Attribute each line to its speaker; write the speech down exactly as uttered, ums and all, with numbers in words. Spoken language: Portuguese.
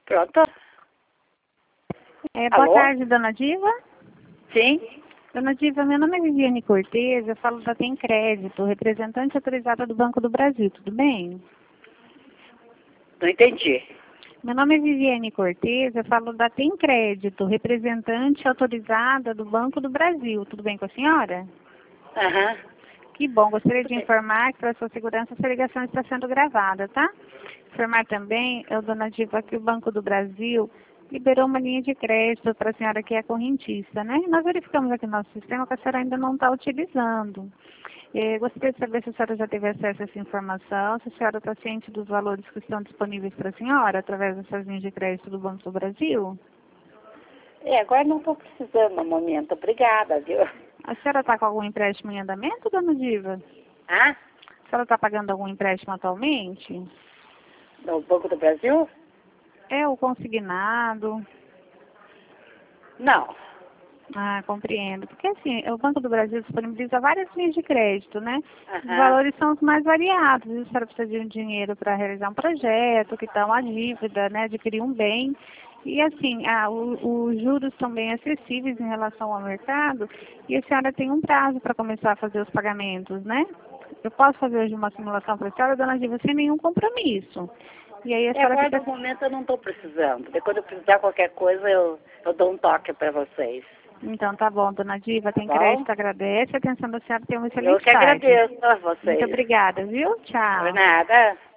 Speaker 1: Pronto?
Speaker 2: É, boa
Speaker 1: Alô?
Speaker 2: tarde, dona Diva.
Speaker 1: Sim?
Speaker 2: Dona Diva, meu nome é Viviane Cortez, eu falo da Tem Crédito, representante autorizada do Banco do Brasil, tudo bem?
Speaker 1: Não entendi.
Speaker 2: Meu nome é Viviane Cortez, eu falo da Tem Crédito, representante autorizada do Banco do Brasil, tudo bem com a senhora?
Speaker 1: Aham.
Speaker 2: Que bom, gostaria
Speaker 1: Tudo
Speaker 2: de
Speaker 1: bem.
Speaker 2: informar que para sua segurança essa ligação está sendo gravada, tá? Informar também, eu, dona Diva, que o Banco do Brasil liberou uma linha de crédito para a senhora que é correntista, né? E nós verificamos aqui no nosso sistema que a senhora ainda não está utilizando. Eh, gostaria de saber se a senhora já teve acesso a essa informação, se a senhora está ciente dos valores que estão disponíveis para a senhora através dessas linhas de crédito do Banco do Brasil.
Speaker 1: É, agora não estou precisando no momento. Obrigada, viu?
Speaker 2: A senhora está com algum empréstimo em andamento, dona Diva?
Speaker 1: Ah?
Speaker 2: A senhora está pagando algum empréstimo atualmente?
Speaker 1: No Banco do Brasil?
Speaker 2: É o consignado?
Speaker 1: Não.
Speaker 2: Ah, compreendo. Porque assim, o Banco do Brasil disponibiliza várias linhas de crédito, né? Os
Speaker 1: Aham.
Speaker 2: valores são os mais variados. A senhora precisa de um dinheiro para realizar um projeto, quitar uma dívida, né? Adquirir um bem. E assim, ah, o- os juros são bem acessíveis em relação ao mercado e a senhora tem um prazo para começar a fazer os pagamentos, né? Eu posso fazer hoje uma simulação para a senhora, dona Diva, sem nenhum compromisso. E aí a
Speaker 1: É,
Speaker 2: senhora
Speaker 1: agora
Speaker 2: fica...
Speaker 1: no momento eu não estou precisando. Depois quando eu precisar qualquer coisa, eu, eu dou um toque para vocês.
Speaker 2: Então tá bom, dona Diva,
Speaker 1: Tá
Speaker 2: tem
Speaker 1: bom?
Speaker 2: crédito, agradece. A atenção da senhora, tenha uma
Speaker 1: Eu
Speaker 2: excelente
Speaker 1: que
Speaker 2: tarde.
Speaker 1: agradeço a
Speaker 2: Muito
Speaker 1: vocês.
Speaker 2: obrigada, viu?
Speaker 1: Por
Speaker 2: Tchau.
Speaker 1: nada.